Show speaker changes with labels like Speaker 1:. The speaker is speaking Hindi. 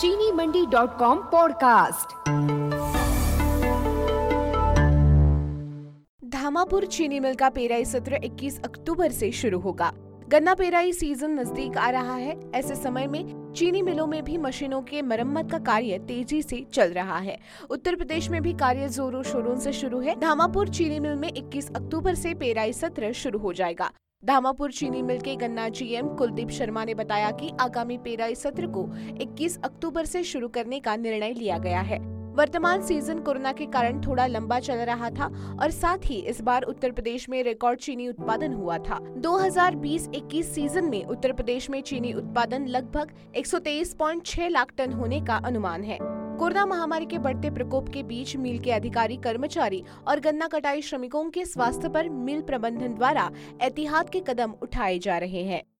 Speaker 1: चीनी मंडी.com पॉडकास्ट।
Speaker 2: धामापुर चीनी मिल का पेराई सत्र 21 अक्टूबर से शुरू होगा। गन्ना पेराई सीजन नजदीक आ रहा है। ऐसे समय में चीनी मिलों में भी मशीनों के मरम्मत का कार्य तेजी से चल रहा है। उत्तर प्रदेश में भी कार्य जोरों शोरों से शुरू है। धामापुर चीनी मिल में 21 अक्टूबर से पेराई सत्र शुरू हो जाएगा। धामापुर चीनी मिल के गन्ना जीएम कुलदीप शर्मा ने बताया कि आगामी पेराई सत्र को 21 अक्टूबर से शुरू करने का निर्णय लिया गया है। वर्तमान सीजन कोरोना के कारण थोड़ा लंबा चल रहा था और साथ ही इस बार उत्तर प्रदेश में रिकॉर्ड चीनी उत्पादन हुआ था। 2020-21 सीजन में उत्तर प्रदेश में चीनी उत्पादन लगभग 123.6 लाख टन होने का अनुमान है। कोरोना महामारी के बढ़ते प्रकोप के बीच मिल के अधिकारी, कर्मचारी और गन्ना कटाई श्रमिकों के स्वास्थ्य पर मिल प्रबंधन द्वारा एहतियात के कदम उठाए जा रहे हैं।